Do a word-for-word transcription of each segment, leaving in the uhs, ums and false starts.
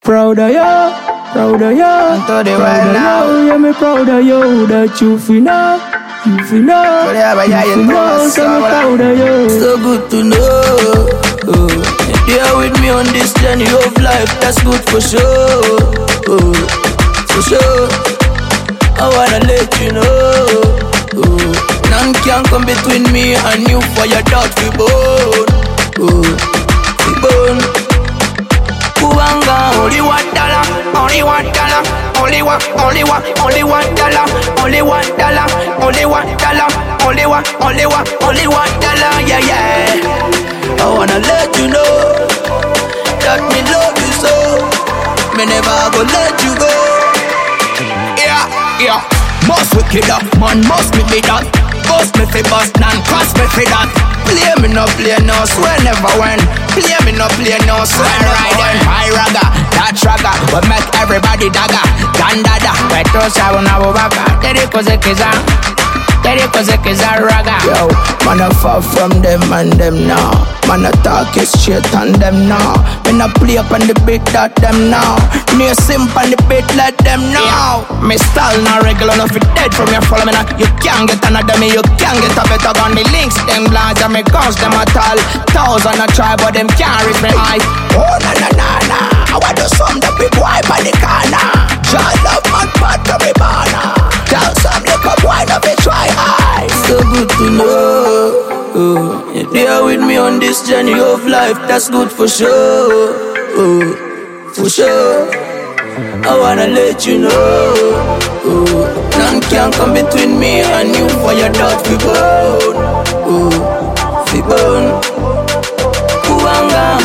proud of you, proud of you, proud of you. Yeah, me proud of you that you feel now, you feel now, you feel now. So me proud of you. So good to know. Oh. You're with me on this journey of life. That's good for sure. Oh. For sure. I wanna let you know. Oh. None can come between me and you. For your doubt we born. Oh. We born. Kubanga, only one dollar, only one dollar, only one, only one, only one dollar, only one dollar, only one dollar, only one, only one, only one dollar, yeah, yeah. I wanna let you know that me love you so. Me never go let you go. Yeah, yeah. Most wicked up, man, must be me that. Bust me fi bust, none cross me fi that. Play me no play no, swear never win. Play me no play no, swear never win. My ragga, that ragga, we make everybody dagga. Gandada, petro sabu na bubaka. Teri koze kiza, teri koze kiza ragga. Yo, man a far from them and them now. Man a talk is straight on them now. Man a play up on the beat that them now. Me a simp on the beat let them know. Me style not regular enough, it dead from your follow me now. You can't get another me, you can't get a better gun. The links, them blondes and me guns, them at all. Thousand a try, but them can't reach me high. Oh na na na na, I want to some the big boy by the corner. Child love man, bad to me banner. Tell some little boy not be try high. So good to know. Oh, you're there with me on this journey of life. That's good for sure. Oh, for sure. I wanna let you know. Oh, none can come between me and you. For your doubt we born. Oh, we born. Kubanga,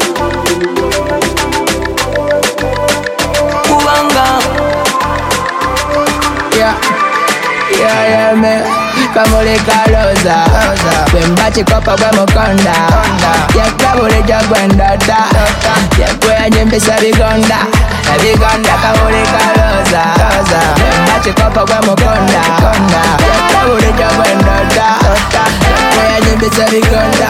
Kubanga. Yeah, yeah, yeah, man. Kamole kaloza, Bemba chikopa kwa mokonda. Ya kabule jagwenda da. Ya kwe njembisa bigonda. Bigonda kamole kaloza, Bemba chikopa kwa mokonda. Ya kabule jagwenda da. Ya kwe njembisa bigonda.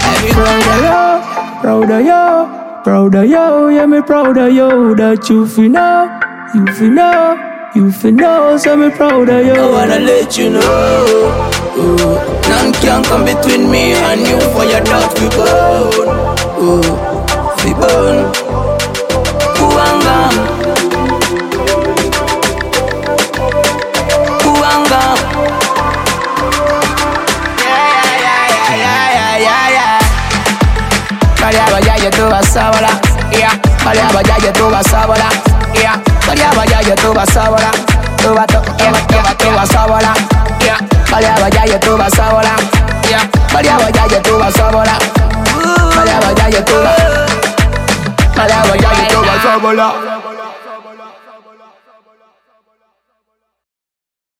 Proud of you, proud of you, yeah me proud of you that you feel now, you feel now. You feel know, so me proud of you. I wanna let you know. Oh, none can come between me and you. For your doubt we born. Oh, we born. Kubanga, Kubanga. Yeah, yeah, yeah, yeah, yeah, yeah, yeah. Maria Baja, tu vas a volar. Yeah, Maria Baja, tu vas a volar. Yeah, Maria Baja, tu vas a volar. Tu vas a volar, tu vas a volar. Yeah, Maria Baja, tu vas a volar. Yeah, Maria Baja, tu vas a volar. Maria Baja, tu vas a volar. Maria Baja, tu vas a volar.